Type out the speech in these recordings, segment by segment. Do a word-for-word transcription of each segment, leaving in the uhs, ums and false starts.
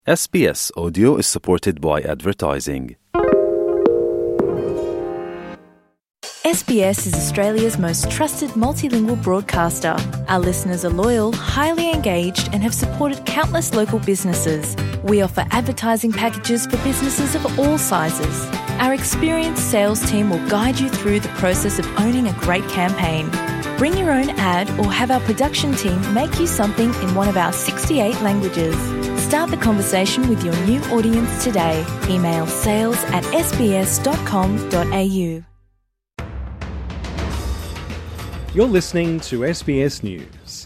S B S Audio is supported by advertising. S B S is Australia's most trusted multilingual broadcaster. Our listeners are loyal, highly engaged, and have supported countless local businesses. We offer advertising packages for businesses of all sizes. Our experienced sales team will guide you through the process of owning a great campaign. Bring your own ad or have our production team make you something in one of our sixty-eight languages. Start the conversation with your new audience today. Email sales at s b s dot com dot a u. You're listening to S B S News.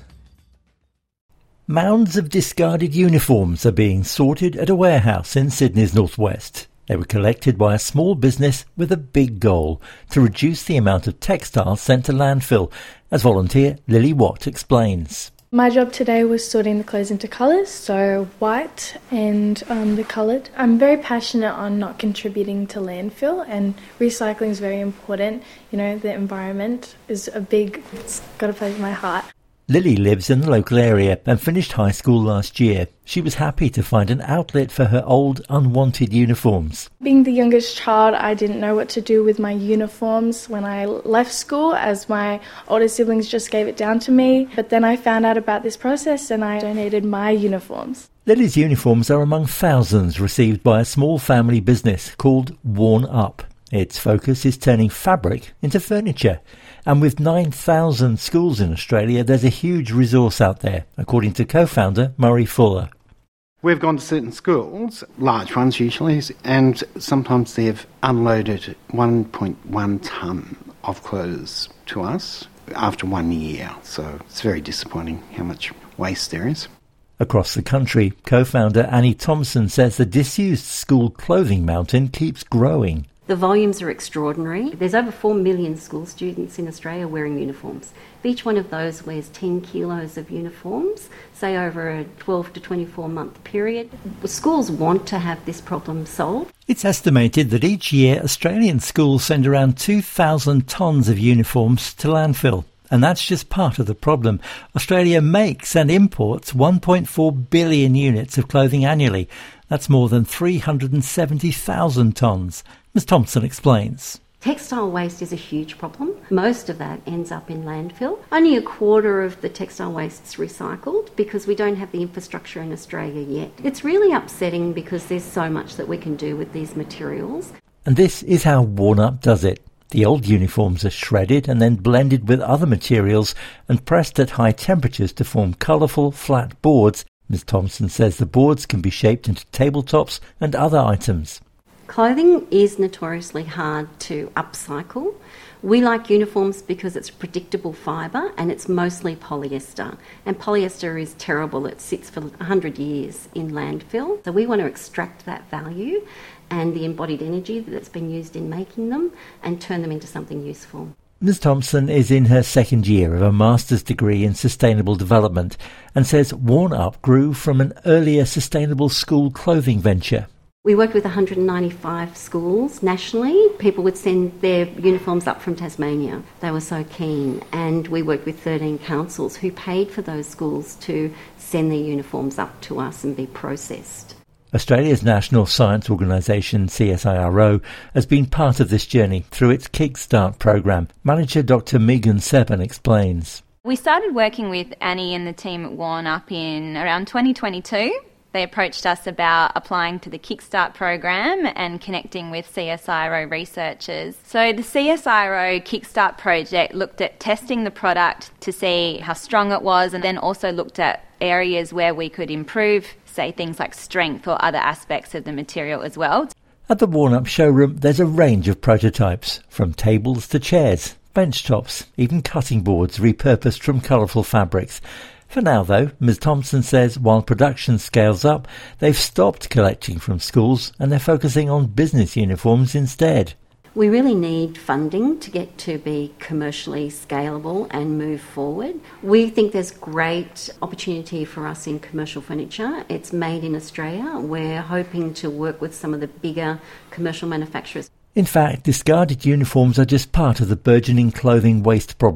Mounds of discarded uniforms are being sorted at a warehouse in Sydney's northwest. They were collected by a small business with a big goal: to reduce the amount of textiles sent to landfill, as volunteer Lily Watt explains. My job today was sorting the clothes into colours, so white and um, the coloured. I'm very passionate on not contributing to landfill, and recycling is very important. You know, the environment is a big, it's got a place in my heart. Lily lives in the local area and finished high school last year. She was happy to find an outlet for her old, unwanted uniforms. Being the youngest child, I didn't know what to do with my uniforms when I left school, as my older siblings just gave it down to me. But then I found out about this process and I donated my uniforms. Lily's uniforms are among thousands received by a small family business called Worn Up. Its focus is turning fabric into furniture. And with nine thousand schools in Australia, there's a huge resource out there, according to co-founder Murray Fuller. We've gone to certain schools, large ones usually, and sometimes they've unloaded one point one tonne of clothes to us after one year. So it's very disappointing how much waste there is. Across the country, co-founder Annie Thompson says the disused school clothing mountain keeps growing. The volumes are extraordinary. There's over four million school students in Australia wearing uniforms. Each one of those wears ten kilos of uniforms, say over a twelve to twenty-four month period. Schools want to have this problem solved. It's estimated that each year Australian schools send around two thousand tonnes of uniforms to landfill. And that's just part of the problem. Australia makes and imports one point four billion units of clothing annually. That's more than three hundred seventy thousand tonnes. Miz Thompson explains. Textile waste is a huge problem. Most of that ends up in landfill. Only a quarter of the textile waste is recycled because we don't have the infrastructure in Australia yet. It's really upsetting because there's so much that we can do with these materials. And this is how Worn Up does it. The old uniforms are shredded and then blended with other materials and pressed at high temperatures to form colourful, flat boards. Miz Thompson says the boards can be shaped into tabletops and other items. Clothing is notoriously hard to upcycle. We like uniforms because it's predictable fibre and it's mostly polyester. And polyester is terrible. It sits for one hundred years in landfill. So we want to extract that value and the embodied energy that's been used in making them and turn them into something useful. Miz Thompson is in her second year of a master's degree in sustainable development and says Worn Up grew from an earlier sustainable school clothing venture. We worked with one hundred ninety-five schools nationally. People would send their uniforms up from Tasmania. They were so keen. And we worked with thirteen councils who paid for those schools to send their uniforms up to us and be processed. Australia's national science organisation, C S I R O, has been part of this journey through its Kickstart program. Manager Doctor Megan Seppin explains. We started working with Annie and the team at Worn Up in around twenty twenty-two. They approached us about applying to the Kickstart program and connecting with C S I R O researchers. So the C S I R O Kickstart project looked at testing the product to see how strong it was, and then also looked at areas where we could improve, say things like strength or other aspects of the material as well. At the Worn Up showroom, there's a range of prototypes, from tables to chairs, bench tops, even cutting boards repurposed from colourful fabrics. For now, though, Miz Thompson says while production scales up, they've stopped collecting from schools and they're focusing on business uniforms instead. We really need funding to get to be commercially scalable and move forward. We think there's great opportunity for us in commercial furniture. It's made in Australia. We're hoping to work with some of the bigger commercial manufacturers. In fact, discarded uniforms are just part of the burgeoning clothing waste problem.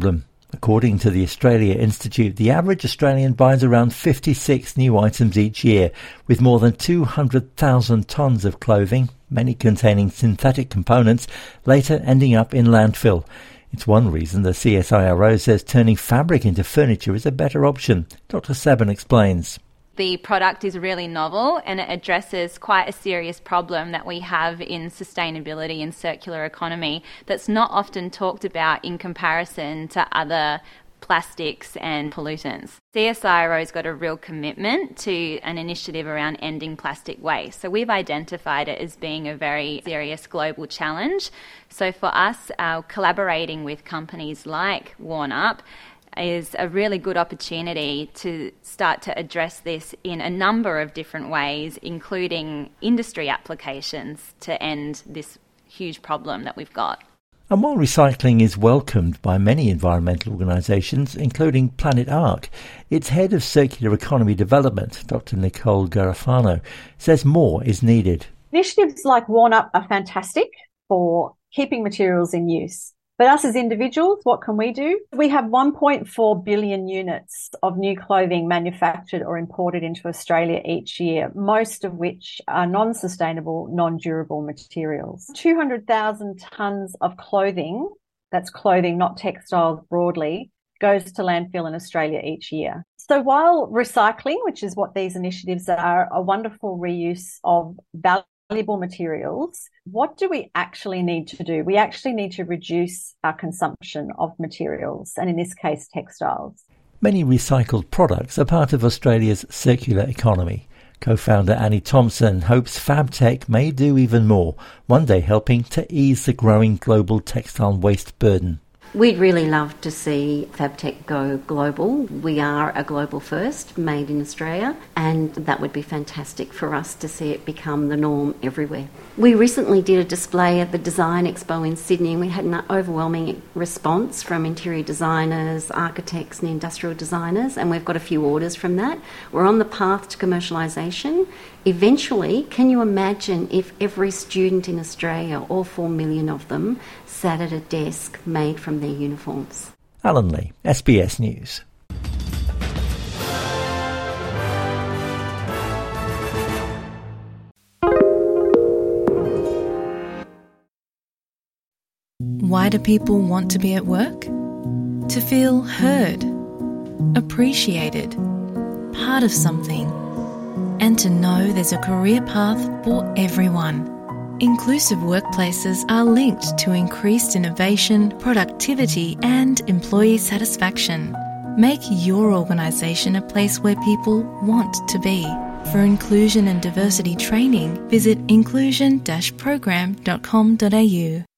According to the Australia Institute, the average Australian buys around fifty-six new items each year, with more than two hundred thousand tonnes of clothing, many containing synthetic components, later ending up in landfill. It's one reason the C S I R O says turning fabric into furniture is a better option. Doctor Sabin explains. The product is really novel and it addresses quite a serious problem that we have in sustainability and circular economy that's not often talked about in comparison to other plastics and pollutants. C S I R O's got a real commitment to an initiative around ending plastic waste. So we've identified it as being a very serious global challenge. So for us, uh, collaborating with companies like Warn-Up is a really good opportunity to start to address this in a number of different ways, including industry applications to end this huge problem that we've got. And while recycling is welcomed by many environmental organisations, including Planet Ark, its head of circular economy development, Doctor Nicole Garofano, says more is needed. Initiatives like Warn-Up are fantastic for keeping materials in use. But us as individuals, what can we do? We have one point four billion units of new clothing manufactured or imported into Australia each year, most of which are non-sustainable, non-durable materials. two hundred thousand tonnes of clothing, that's clothing, not textiles broadly, goes to landfill in Australia each year. So while recycling, which is what these initiatives are, a wonderful reuse of valuable valuable materials, what do we actually need to do? We actually need to reduce our consumption of materials, and in this case, textiles. Many recycled products are part of Australia's circular economy. Co-founder Annie Thompson hopes FabTech may do even more, one day helping to ease the growing global textile waste burden. We'd really love to see FabTech go global. We are a global first, made in Australia, and that would be fantastic for us to see it become the norm everywhere. We recently did a display at the Design Expo in Sydney, and we had an overwhelming response from interior designers, architects and industrial designers, and we've got a few orders from that. We're on the path to commercialisation. Eventually, can you imagine if every student in Australia, all four million of them, sat at a desk made from their uniforms? Alan Lee, S B S News. Why do people want to be at work? To feel heard, appreciated, part of something, and to know there's a career path for everyone. Inclusive workplaces are linked to increased innovation, productivity, and employee satisfaction. Make your organisation a place where people want to be. For inclusion and diversity training, visit inclusion dash program dot com dot a u.